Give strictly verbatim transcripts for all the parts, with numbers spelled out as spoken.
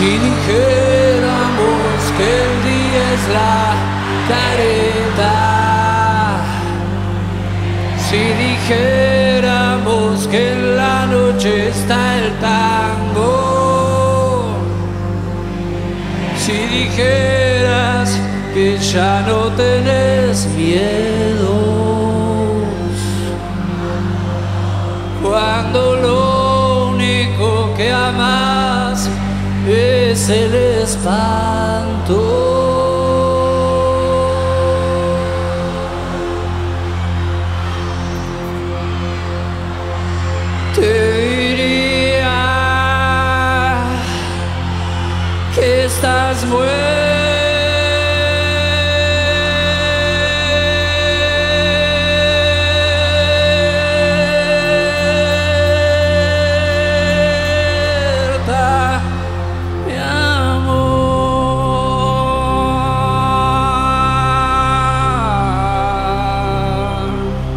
Si dijéramos que el día es la careta, si dijéramos que en la noche está el tango, si dijeras que ya no tenés miedos, cuando lo único que amas es el espanto. Te diría que estás muerta, mi amor.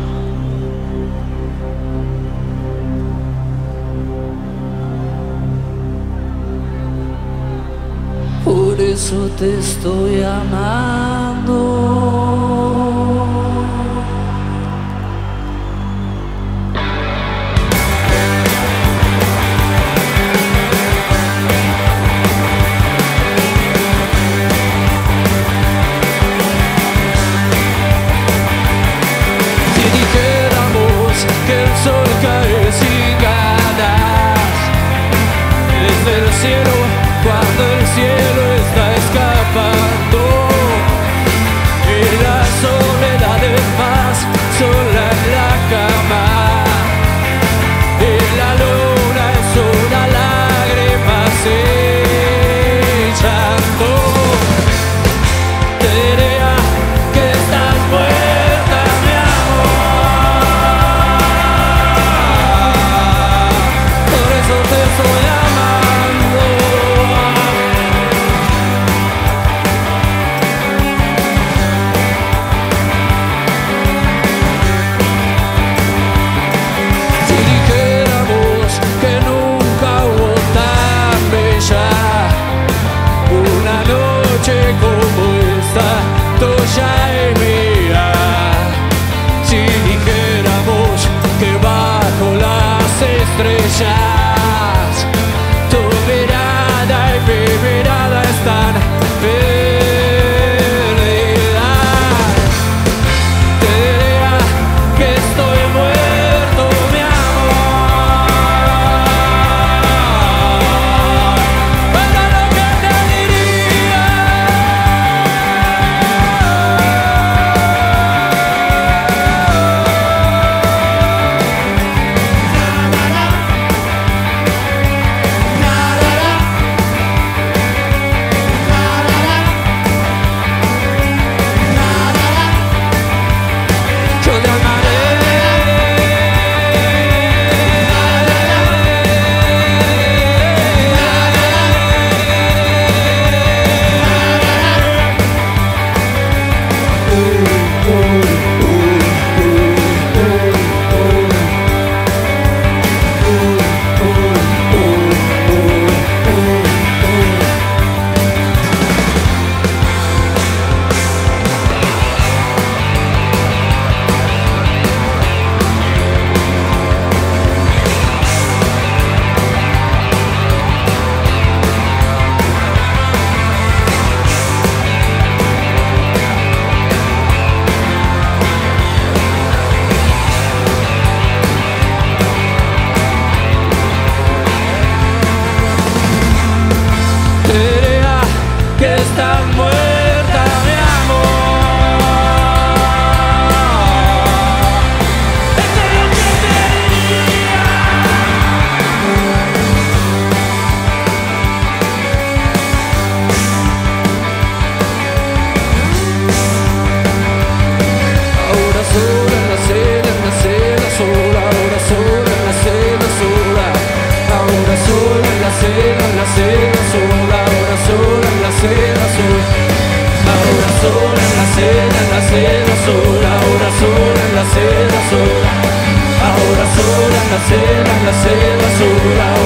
Por eso te estoy amando. Si dijéramos que el sol cae sin ganas desde el cielo, cuando el cielo está escapando y la soledad es más sola en la cama y la luna es una lágrima sin llanto. Te diría que estás muerta, mi amor. Por eso te estoy amando. Si dijéramos que nunca hubo tan bella una noche como esta, tuya y mía. Si dijéramos que bajo las estrellas tu mirada y mi mirada están perdidas, te diría que estoy muerto, mi amor. Pero lo que te diría yo te amaré. Te diría que estás muerta, mi amor. Esto es lo que te diría. Ahora sola en la cena, en la cena sola. Ahora sola en la cena sola. Ahora sola en la cena, en la cena sola. Ahora sola en la cena sola. Ahora sola en la cena, en la cena sola. Ahora sola en la cena sola. Ahora sola en la cena, en la cena sola.